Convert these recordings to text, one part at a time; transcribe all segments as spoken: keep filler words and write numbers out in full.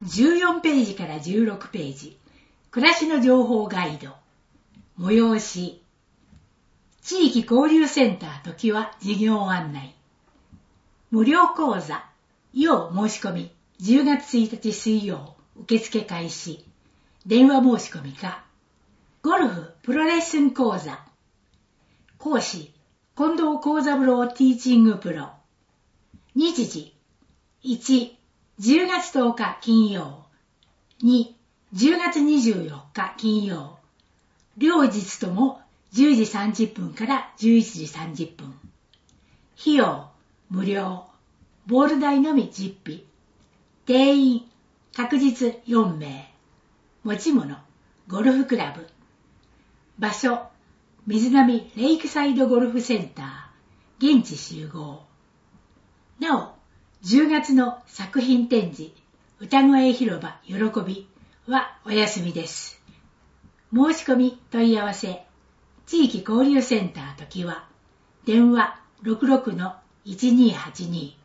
じゅうよんページからじゅうろくページ、暮らしの情報ガイド、催し、地域交流センター時は事業案内、無料講座、要申し込み、じゅうがつついたち水曜、受付開始、電話申し込みか、ゴルフプロレッスン講座、講師、近藤幸三郎ティーチングプロ、日時、いち、じゅうがつとおか金曜、に、じゅうがつにじゅうよっか金曜、両日ともじゅうじさんじゅっぷんからじゅういちじさんじゅっぷん。費用、無料、ボール代のみ実費、定員、確実よんめい、持ち物、ゴルフクラブ、場所、水波レイクサイドゴルフセンター、現地集合。なお、じゅうがつの作品展示、歌声広場喜びはお休みです。申し込み問い合わせ、地域交流センター時は、電話 ろくろくのいちにーはちに。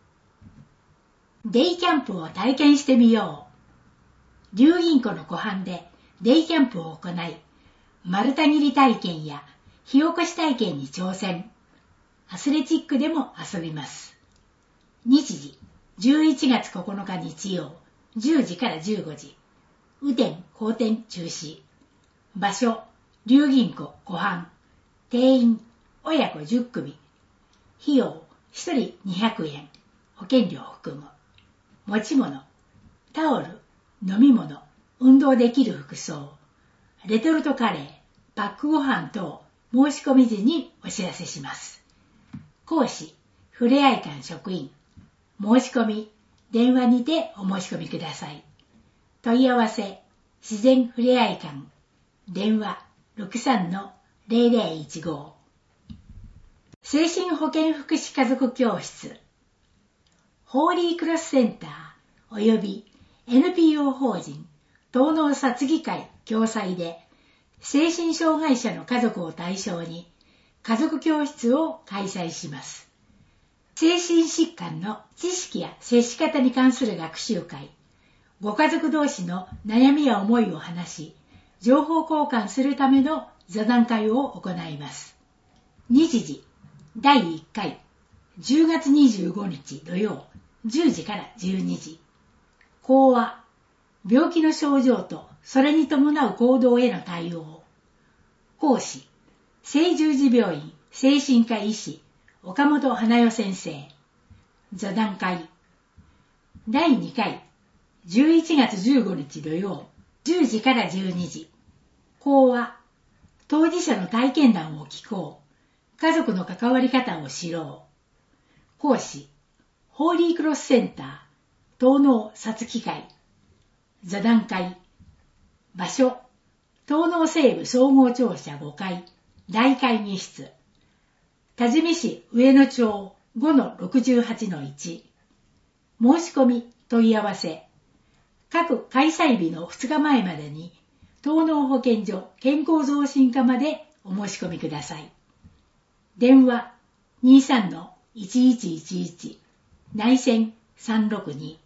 デイキャンプを体験してみよう。龍銀湖の湖畔でデイキャンプを行い、丸太切り体験や火起こし体験に挑戦。アスレチックでも遊びます。日時、じゅういちがつここのか日曜、じゅうじからじゅうごじ。雨天、荒天中止。場所、龍銀湖湖畔。定員、親子じゅっくみ。費用、ひとりにひゃくえん。保険料を含む。持ち物、タオル、飲み物、運動できる服装、レトルトカレー、パックご飯等、申し込み時にお知らせします。講師、ふれあい館職員、申し込み、電話にてお申し込みください。問い合わせ、自然ふれあい館、電話 ろくさんのゼロゼロいちご。精神保健福祉家族教室、ホーリークロスセンター及び エヌピーオー 法人東農殺議会共催で精神障害者の家族を対象に家族教室を開催します。精神疾患の知識や接し方に関する学習会、ご家族同士の悩みや思いを話し、情報交換するための座談会を行います。日時、だいいっかい、じゅうがつにじゅうごにち土曜、じゅうじからじゅうにじ。講話、病気の症状とそれに伴う行動への対応。講師、聖十字病院精神科医師、岡本花代先生。座談会。だいにかい、じゅういちがつじゅうごにち土曜、じゅうじからじゅうにじ。講話、当事者の体験談を聞こう。家族の関わり方を知ろう。講師、ホーリークロスセンター、東農殺機会。座談会。場所、東農西部総合庁舎ごかい、大会議室。多治見市上野町 ごのろくじゅうはちのいち。申し込み、問い合わせ。各開催日のふつかまえまでに、東農保健所健康増進課までお申し込みください。電話 にさんのいちいちいちいち、内線さんろくに。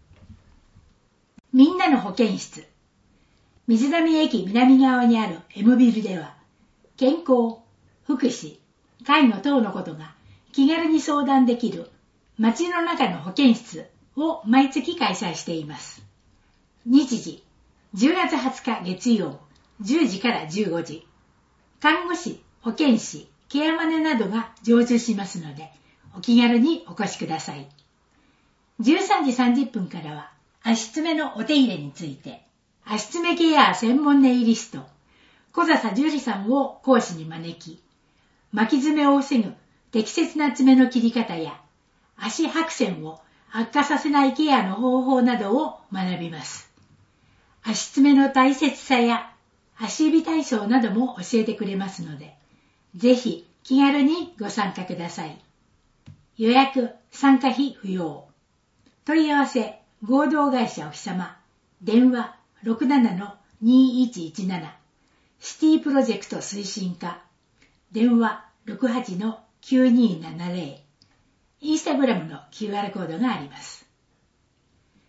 みんなの保健室。水波駅南側にある エム ビルでは、健康、福祉、介護等のことが気軽に相談できる街の中の保健室を毎月開催しています。日時、じゅうがつはつか月曜、じゅうじからじゅうごじ。看護師、保健師、ケアマネなどが常駐しますので、お気軽にお越しください。じゅうさんじさんじゅっぷんからは、足爪のお手入れについて、足爪ケア専門ネイリスト、小笹樹里さんを講師に招き、巻き爪を防ぐ適切な爪の切り方や、足白線を悪化させないケアの方法などを学びます。足爪の大切さや足指体操なども教えてくれますので、ぜひ気軽にご参加ください。予約、参加費不要。問い合わせ、合同会社おひさま、電話 ろくななのにいちいちなな、シティプロジェクト推進課、電話 ろくはちのきゅうにーななぜろ、インスタグラムの キューアール コードがあります。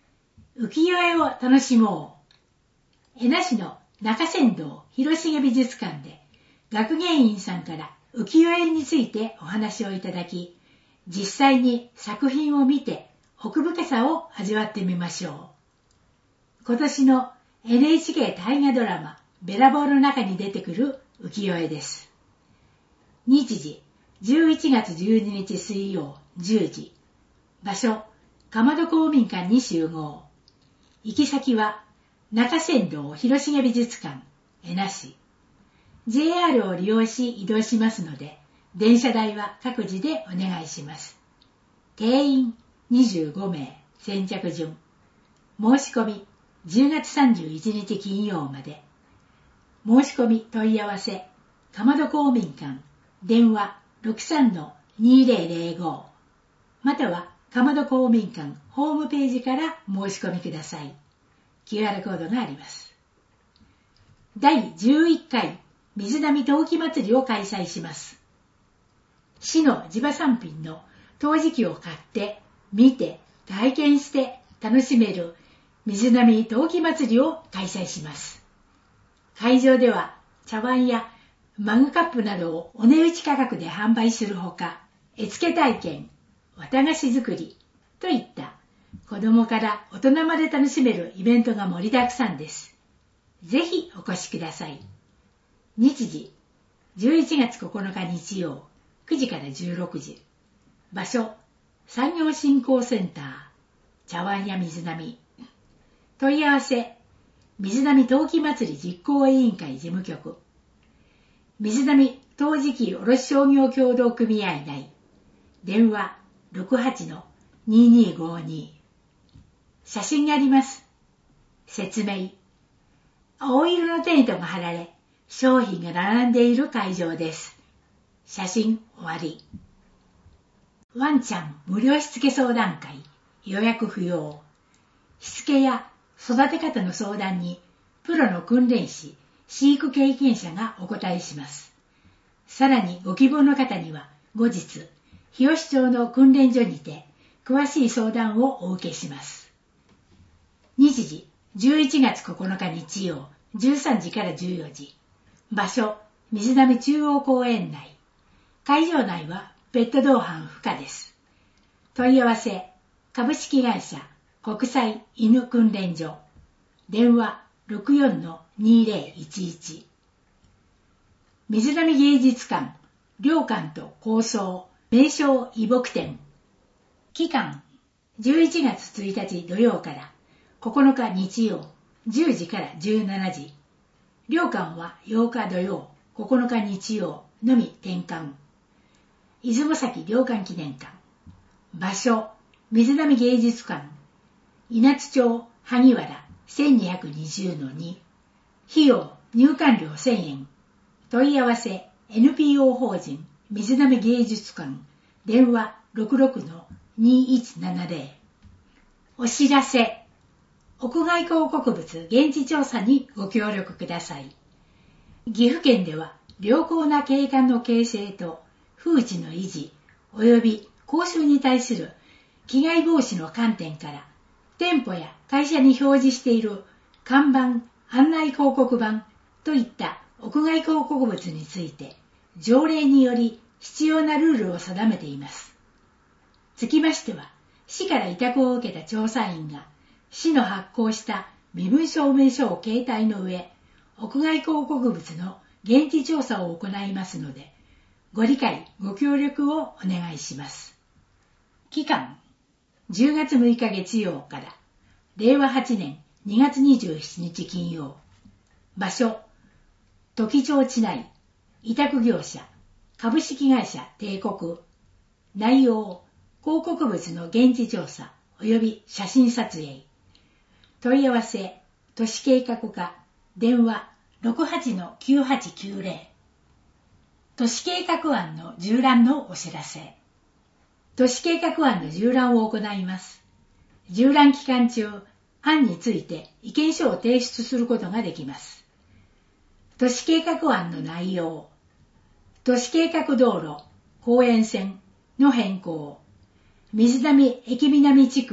浮世絵を楽しもう。江那市の中山道広重美術館で学芸員さんから浮世絵についてお話をいただき、実際に作品を見て奥深さを味わってみましょう。今年の エヌエイチケー 大河ドラマべらぼうの中に出てくる浮世絵です。日時じゅういちがつじゅうににち水曜じゅうじ。場所、かまど公民館に集合。行き先は中山道広重美術館江那市。ジェイアール を利用し移動しますので、電車代は各自でお願いします。定員にじゅうごめい、先着順。申し込みじゅうがつさんじゅういちにち金曜まで。申し込み問い合わせ、かまど公民館、電話 ろくさんのにぜろぜろご またはかまど公民館ホームページから申し込みください。キューアール コードがあります。だいじゅういっかい水波陶器祭りを開催します。市の地場産品の陶磁器を買って、見て、体験して楽しめる水波陶器祭りを開催します。会場では茶碗やマグカップなどをお値打ち価格で販売するほか、絵付け体験、綿菓子作りといった子供から大人まで楽しめるイベントが盛りだくさんです。ぜひお越しください。日時、じゅういちがつここのか日曜、くじからじゅうろくじ。場所、産業振興センター、茶碗や水波。問い合わせ、水波陶器祭り実行委員会事務局。水波陶磁器卸商業協同組合内。電話 ろくはちのににごに。写真があります。説明。青色のテントが張られ、商品が並んでいる会場です。写真終わり。ワンちゃん無料しつけ相談会、予約不要。しつけや育て方の相談に、プロの訓練士、飼育経験者がお答えします。さらにご希望の方には、後日、日吉町の訓練所にて、詳しい相談をお受けします。日時、じゅういちがつここのか日曜、じゅうさんじからじゅうよじ。場所、水波中央公園内。会場内はペット同伴不可です。問い合わせ、株式会社国際犬訓練所。電話 ろくよんのにぜろいちいち。水波芸術館、良館と構想、名称移牧展。期間、じゅういちがつついたち土曜からここのか日曜、じゅうじからじゅうしちじ。良館はようか土曜、ここのか日曜のみ転換。出雲崎良館記念館。場所、水波芸術館。稲津町萩原 せんにひゃくにじゅうのに。費用、入館料せんえん。問い合わせ、エヌピーオー 法人水波芸術館。電話 ろくろくのにいちななぜろ。お知らせ。屋外広告物現地調査にご協力ください。岐阜県では良好な景観の形成と風致の維持及び公衆に対する危害防止の観点から店舗や会社に表示している看板、案内広告板といった屋外広告物について条例により必要なルールを定めています。つきましては、市から委託を受けた調査員が市の発行した身分証明書を携帯の上、屋外広告物の現地調査を行いますので、ご理解、ご協力をお願いします。期間、じゅうがつむいか月曜かられいわはちねんにがつにじゅうしちにち金曜。場所、時町地内、委託業者、株式会社帝国。内容、広告物の現地調査及び写真撮影。問い合わせ、都市計画課、電話 ろくはちのきゅうはちきゅうぜろ。都市計画案の縦覧のお知らせ。都市計画案の縦覧を行います。縦覧期間中、案について意見書を提出することができます。都市計画案の内容。都市計画道路、公園線の変更。水波駅南地区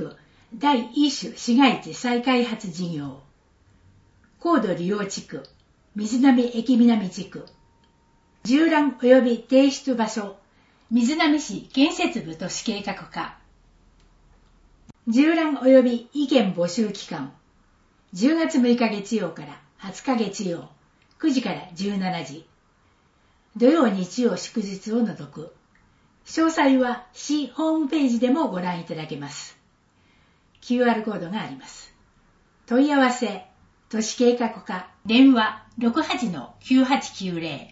第一種市街地再開発事業。高度利用地区、水波駅南地区。縦覧及び提出場所、水波市建設部都市計画課。縦覧及び意見募集期間。じゅうがつむいか月曜からはつか月曜、くじからじゅうしちじ。土曜日曜祝日を除く。詳細は市ホームページでもご覧いただけます。キューアール コードがあります。問い合わせ、都市計画課、電話 ろくはちのきゅうはちきゅうゼロ。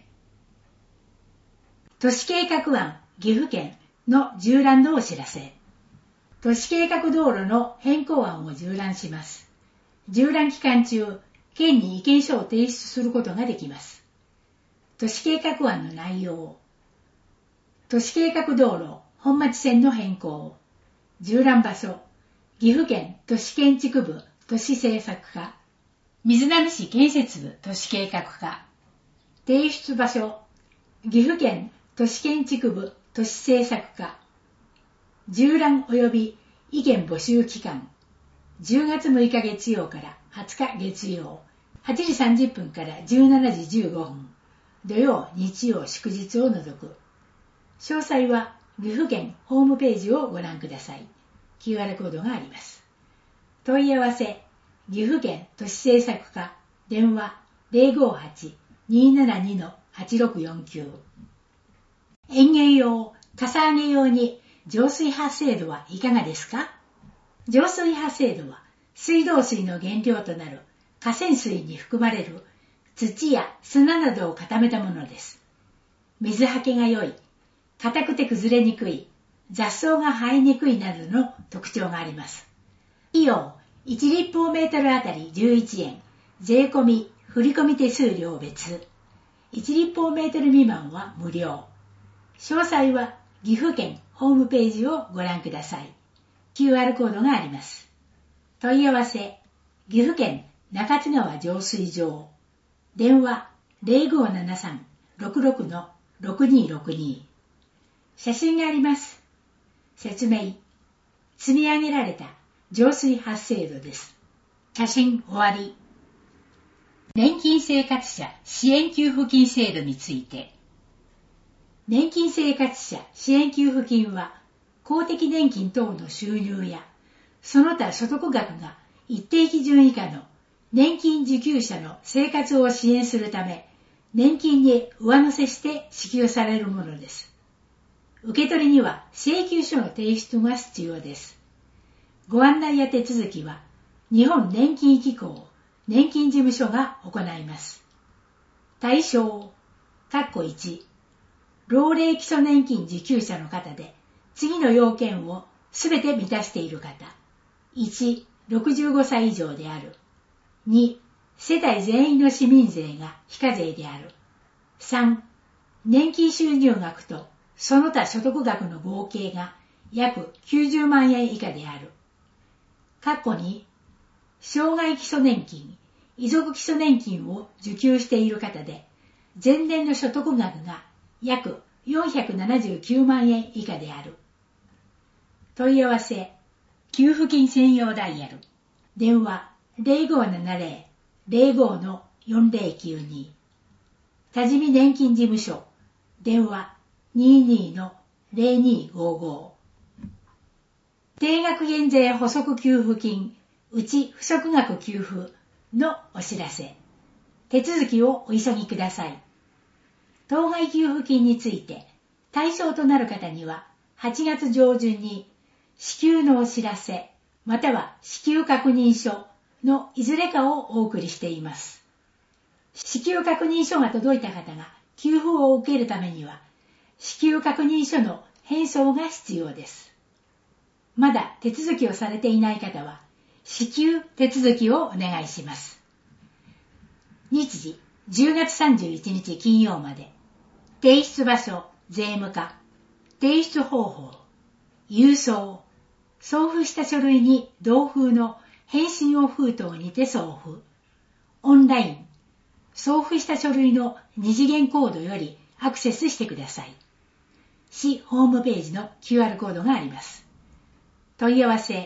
都市計画案岐阜県の縦覧のお知らせ。都市計画道路の変更案を縦覧します。縦覧期間中、県に意見書を提出することができます。都市計画案の内容。都市計画道路本町線の変更。縦覧場所。岐阜県都市建築部都市政策課。水波市建設部都市計画課。提出場所。岐阜県都市建築部都市政策課。縦覧及び意見募集期間。じゅうがつむいか月曜からはつか月曜、はちじさんじゅっぷんからじゅうしちじじゅうごふん、土曜、日曜、祝日を除く。詳細は岐阜県ホームページをご覧ください。キューアール コードがあります。問い合わせ、岐阜県都市政策課、電話 ゼロごはち にーななに はちろくよんきゅう。園芸用、かさ上げ用に浄水発生度はいかがですか？浄水発生度は水道水の原料となる河川水に含まれる土や砂などを固めたものです。水はけが良い、硬くて崩れにくい、雑草が生えにくいなどの特徴があります。費用いち立方メートルあたりじゅういちえん、税込み、振込手数料別。いち立方メートル未満は無料。詳細は岐阜県ホームページをご覧ください。キューアール コードがあります。問い合わせ、岐阜県中津川浄水場。電話 ゼロごーななさん ろくろく ろくにーろくに。写真があります。説明。積み上げられた浄水発生度です。写真終わり。年金生活者支援給付金制度について。年金生活者支援給付金は、公的年金等の収入や、その他所得額が一定基準以下の年金受給者の生活を支援するため、年金に上乗せして支給されるものです。受け取りには請求書の提出が必要です。ご案内や手続きは、日本年金機構年金事務所が行います。対象、括弧いち、老齢基礎年金受給者の方で、次の要件をすべて満たしている方。いち、ろくじゅうごさい以上である。に、世帯全員の市民税が非課税である。さん、年金収入額とその他所得額の合計が約きゅうじゅうまんえん以下である。括弧に、障害基礎年金、遺族基礎年金を受給している方で、前年の所得額が約よんひゃくななじゅうきゅうまんえん以下である。問い合わせ、給付金専用ダイヤル。電話 ゼロごーななゼロ ゼロごのよんゼロきゅうに。多治見年金事務所。電話 にーにーのゼロにーごーご。定額減税補足給付金、うち不足額給付のお知らせ。手続きをお急ぎください。当該給付金について対象となる方にははちがつ上旬に支給のお知らせまたは支給確認書のいずれかをお送りしています。支給確認書が届いた方が給付を受けるためには支給確認書の返送が必要です。まだ手続きをされていない方は支給手続きをお願いします。日時じゅうがつさんじゅういちにち金曜まで。提出場所、税務課。提出方法、郵送。送付した書類に同封の返信用封筒にて送付。オンライン。送付した書類の二次元コードよりアクセスしてください。市ホームページの キューアール コードがあります。問い合わせ、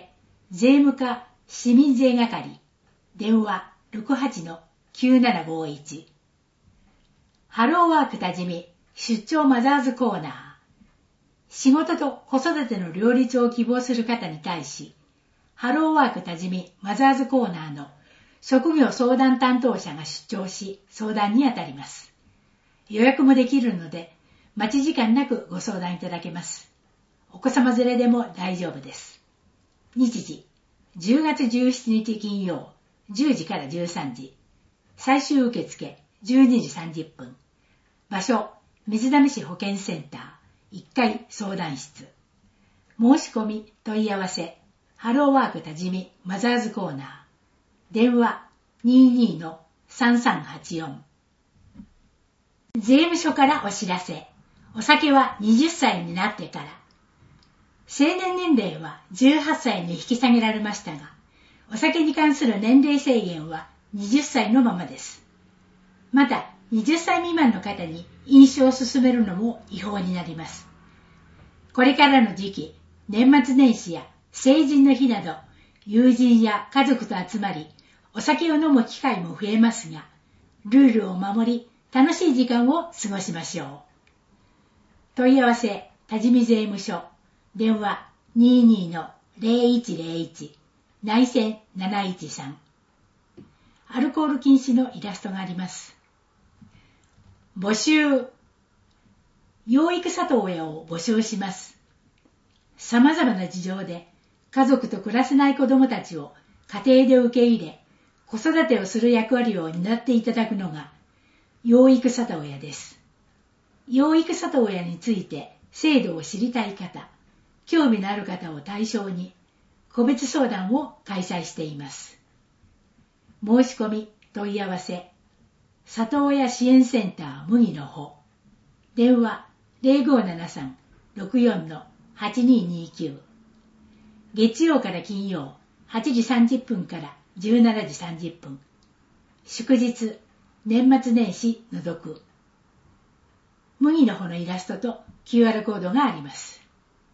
税務課市民税係、電話 ろくはちのきゅうななごいち。ハローワーク多治見出張マザーズコーナー。仕事と子育ての両立を希望する方に対し、ハローワーク多治見マザーズコーナーの職業相談担当者が出張し相談にあたります。予約もできるので、待ち時間なくご相談いただけます。お子様連れでも大丈夫です。日時、じゅうがつじゅうしちにち金曜、じゅうじからじゅうさんじ。最終受付、じゅうにじさんじゅっぷん。場所、水溜市保健センター、いっかい相談室。申し込み、問い合わせ、ハローワーク多治見マザーズコーナー。電話 にじゅうにのさんさんはちよん。税務署からお知らせ。お酒ははたちになってから。成年年齢はじゅうはっさいに引き下げられましたが、お酒に関する年齢制限ははたちのままです。また、はたち未満の方に飲酒を勧めるのも違法になります。これからの時期、年末年始や成人の日など、友人や家族と集まり、お酒を飲む機会も増えますが、ルールを守り、楽しい時間を過ごしましょう。問い合わせ、多治見税務署、電話 にじゅうにのぜろいちぜろいち、内線なないちさん。アルコール禁止のイラストがあります。募集。養育里親を募集します。様々な事情で家族と暮らせない子どもたちを家庭で受け入れ、子育てをする役割を担っていただくのが養育里親です。養育里親について制度を知りたい方、興味のある方を対象に個別相談を開催しています。申し込み、問い合わせ、里親支援センター麦の穂、電話 ぜろごーななさん ろくよんのはちにーにーきゅう。月曜から金曜はちじさんじゅっぷんからじゅうしちじさんじゅっぷん。祝日、年末年始除く。麦の穂のイラストと キューアール コードがあります。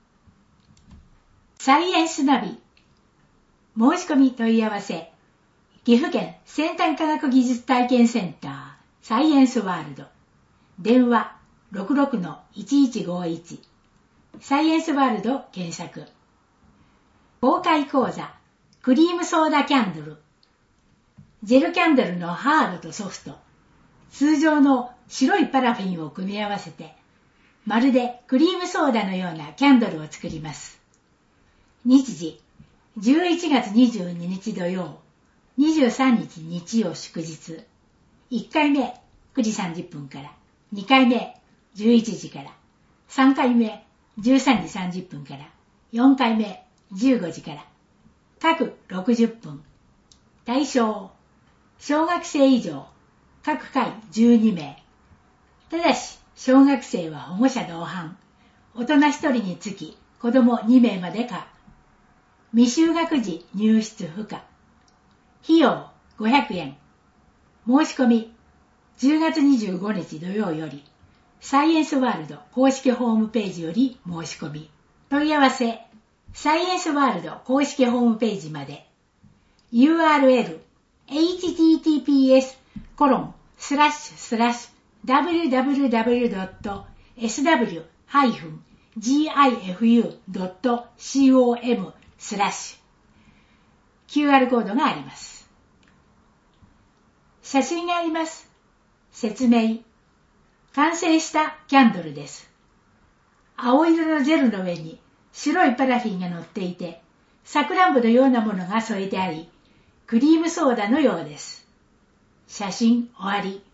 サイエンスナビ。申し込み問い合わせ。岐阜県先端科学技術体験センターサイエンスワールド。電話 ろくろくのいちいちごいち。サイエンスワールド検索。公開講座、クリームソーダキャンドル。ジェルキャンドルのハードとソフト。通常の白いパラフィンを組み合わせて、まるでクリームソーダのようなキャンドルを作ります。日時、じゅういちがつにじゅうににち土曜、にじゅうさんにち日曜祝日。いっかいめくじさんじゅっぷんから、にかいめじゅういちじから、さんかいめじゅうさんじさんじゅっぷんから、よんかいめじゅうごじから、各ろくじゅっぷん。対象、小学生以上、各回じゅうにめい。ただし、小学生は保護者同伴。大人ひとりにつき、子供にめいまでか。未就学児入室不可。費用ごひゃくえん。申し込み、じゅうがつにじゅうごにち土曜より、サイエンスワールド公式ホームページより申し込み。問い合わせ、サイエンスワールド公式ホームページまで。ユーアールエル、エイチティーティーピーエスコロンスラッシュスラッシュダブリューダブリューダブリュードットエスダブリューハイフンジーアイエフユードットコムスラッシュ キューアール コードがあります。写真があります。説明。完成したキャンドルです。青色のジェルの上に白いパラフィンが乗っていて、さくらんぼのようなものが添えてあり、クリームソーダのようです。写真終わり。